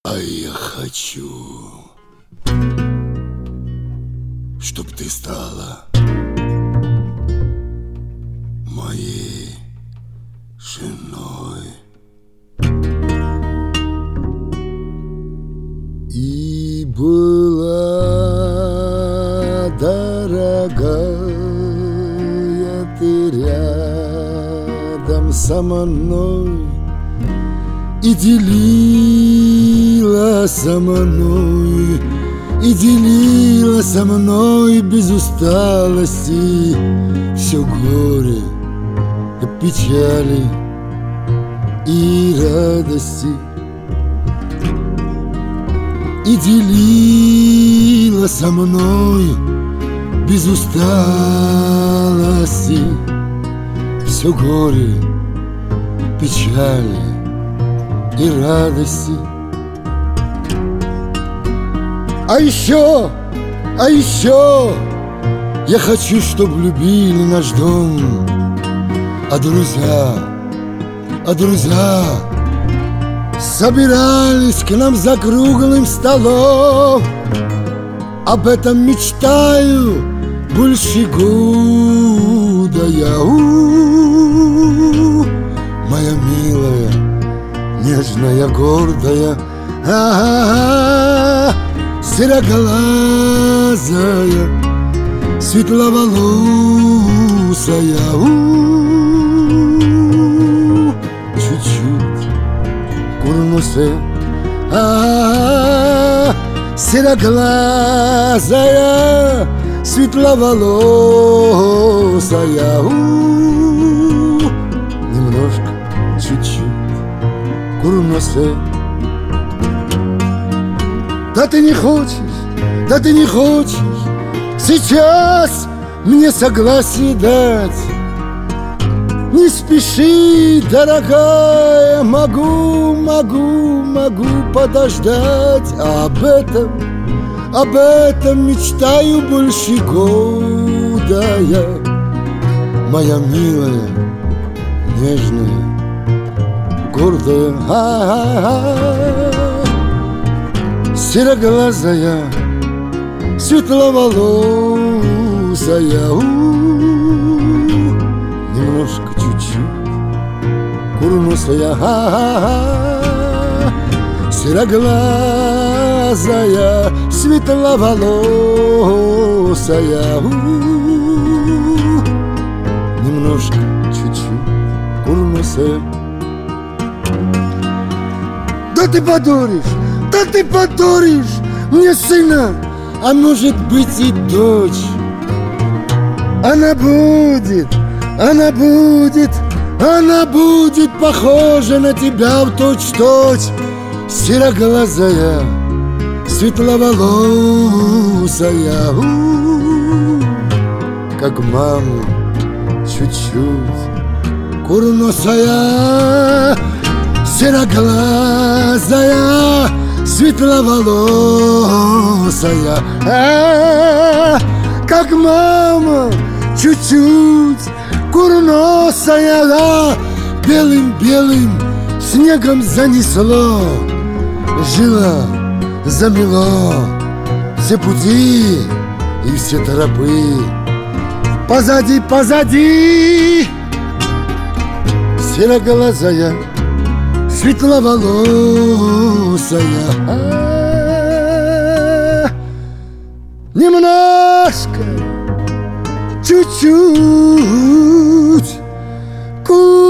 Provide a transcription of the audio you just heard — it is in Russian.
А я хочу, чтоб ты стала моей женой. И была дорогая ты рядом со мной, и делила со мной, и делила со мной без усталости все горе, печали и радости. И делила со мной без усталости все горе, печали и радости. А еще я хочу, чтоб любили наш дом, а друзья собирались к нам за круглым столом. Об этом мечтаю больше года я. Моя милая, нежная, гордая, сероглазая, светловолосая, чуть-чуть курносая, сероглазая, светловолосая, немножко, чуть-чуть курносая. Да ты не хочешь сейчас мне согласие дать. Не спеши, дорогая, могу подождать. Об этом мечтаю больше года я. Моя милая, нежная, гордая, сероглазая, светловолосая, немножко, чуть-чуть курносая, сероглазая, светловолосая, немножко, чуть-чуть курносая. Да ты подуришь мне сына, а может быть и дочь. Она будет похожа на тебя в точь-в-точь. Сероглазая, светловолосая, как мама, чуть-чуть курносая, сероглазая, светловолосая, как мама, чуть-чуть курносая. Белым-белым снегом занесло, жила, замело все пути и все тропы. Позади сероглазая, светловолосая, немножко, чуть-чуть